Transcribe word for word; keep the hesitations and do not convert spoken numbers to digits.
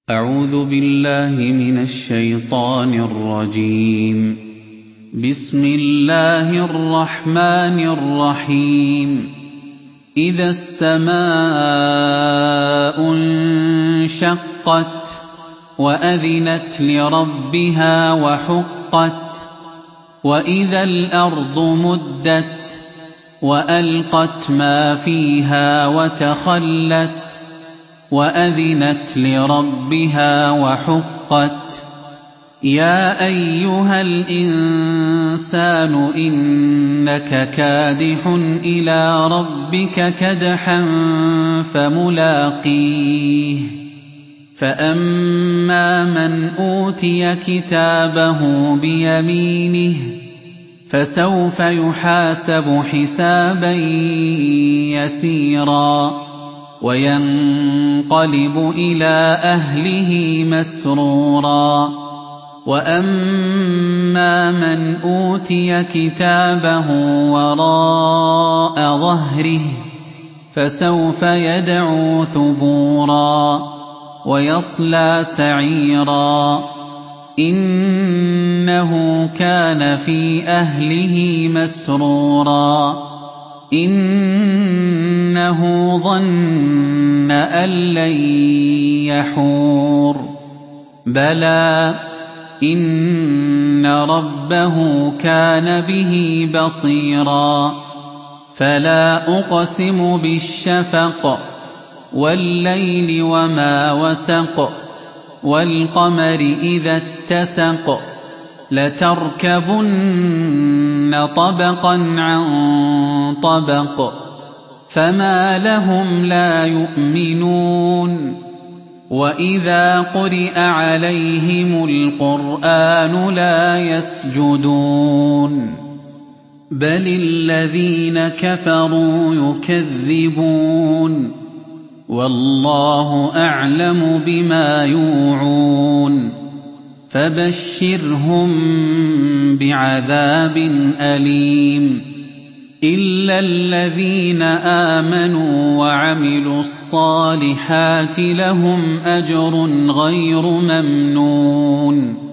أعوذ بالله من الشيطان الرجيم. بسم الله الرحمن الرحيم. إذا السماء انشقت وأذنت لربها وحقت وإذا الأرض مدت وألقت ما فيها وتخلت وأذنت لربها وحقت يا أيها الإنسان إنك كادح إلى ربك كدحا فملاقيه فأما من أوتي كتابه بيمينه فسوف يحاسب حسابا يسيرا وينقلب إلى أهله مسرورا وأما من أوتي كتابه وراء ظهره فسوف يدعو ثبورا ويصلى سعيرا إنه كان في أهله مسرورا إنه ظن أن لن يحور بلى إن ربه كان به بصيرا فلا أقسم بالشفق والليل وما وسق والقمر إذا اتسق لتركبن طبقا عن طبق فما لهم لا يؤمنون وإذا قرئ عليهم القرآن لا يسجدون بل الذين كفروا يكذبون والله أعلم بما يوعون فبشرهم بعذاب أليم إلا الذين آمنوا وعملوا الصالحات لهم أجر غير ممنون